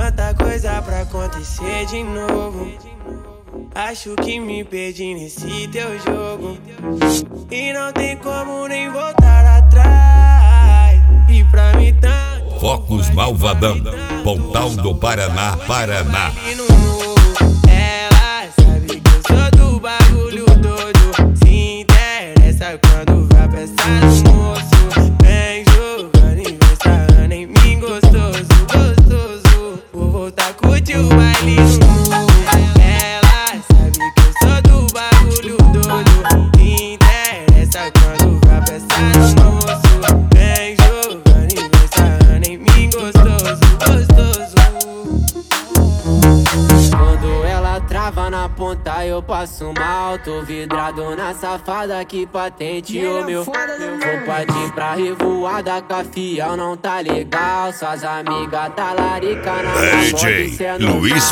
tanta coisa pra acontecer de novo. Acho que me perdi nesse teu jogo e não tem como nem voltar atrás. E pra mim tanto Focus Malvadão, Pontal do Paraná, Paraná. Ela sabe que eu sou do bagulho doido, se interessa quando vai pensar no moço. Vem jogando e vem sarrando em mim gostoso, gostoso. Vou voltar a curtir o baile no morro. Ela sabe que eu sou do bagulho doido, se interessa quando vai pensar no moço. Vem jogando e vem sarrando em mim gostoso, gostoso. Quando ela trava na ponta eu passo mal. Tô vidrado na safada que patenteou meu. Vou partir pra revoada com a fiel, não tá legal. Suas amigas tá larica na DJ Luiz.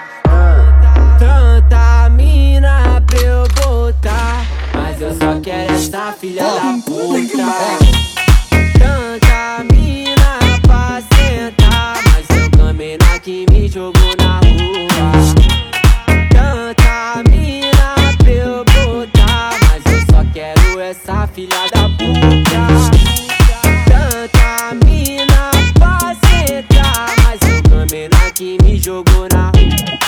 Tanta mina pra eu botar, mas eu só quero essa filha da puta. Tanta mina pra sentar, mas seu caminho que me jogou na rua. Tanta mina pra eu botar, mas eu só quero essa filha da puta. Tanta mina pra sentar, mas seu caminho que me jogou na rua.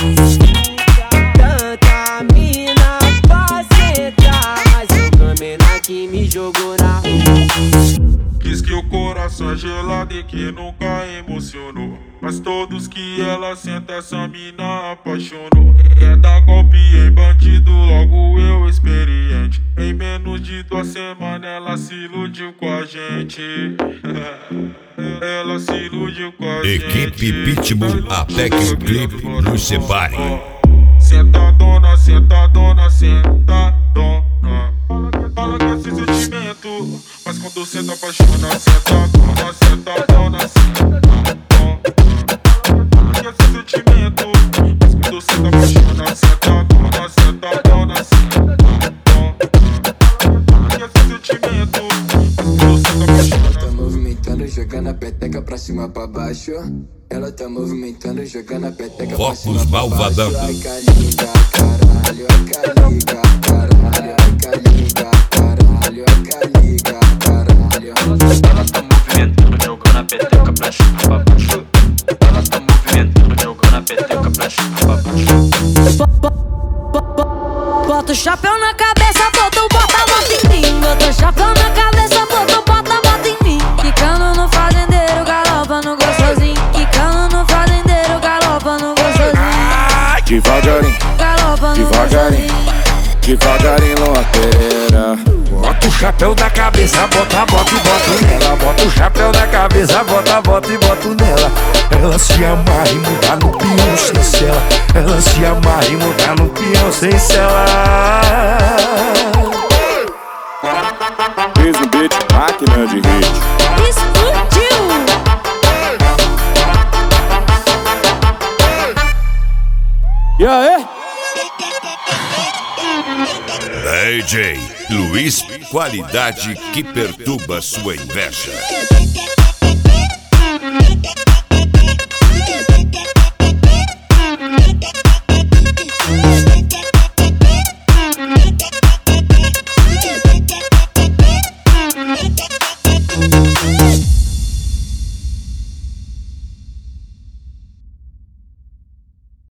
Tanta mina pra sentar, mas seu caminho que me jogou na rua. Diz que o coração é gelado e que nunca emocionou, mas todos que ela senta essa mina apaixonou. Quer dar golpe em bandido, logo eu experiente. Em menos de 2 semanas ela se iludiu com a gente. Ela se iludiu com a gente. Equipe Pitbull, até que o clipe nos separe. Sentadona, sentadona, sentadona. Fala que esse sentimento, mas quando senta apaixona. Sentadona, sentadona, sentadona. Fala que esse sentimento, mas quando senta apaixona. Sentadona, sentadona, sentadona. Fala que esse sentimento, mas quando senta apaixona. Tá movimentando, jogando a peteca pra cima pra baixo. Ela tá movimentando, jogando a peteca pra cima Focus pra Malvadão. baixo. Ai, caliga, caralho, ai, caliga, caralho, ai, caliga, caralho, ai, caliga, caralho. Ela tá movimentando, jogando a peteca pra cima pra baixo. Ela tá movimentando, jogando a peteca pra cima pra baixo. Bota o chapéu na cabeça, bota a bota em mim. Bota o chapéu na cabeça, bota a bota em mim. Quicando no fazendeiro, galopa no gostosinho. Quicando no fazendeiro, galopa no gostosinho. Devagarinho, Galopa no devagarinho, gostosinho. devagarinho, loteira. Bota o chapéu na cabeça, bota e boto nela. Bota o chapéu na cabeça, bota e boto nela. Ela se amarra e muda no peão sem cela. Ela se amarra e muda no peão sem cela. Fez no beat, máquina de hit. Explodiu! E aí? DJ Luiz, qualidade que perturba sua inveja.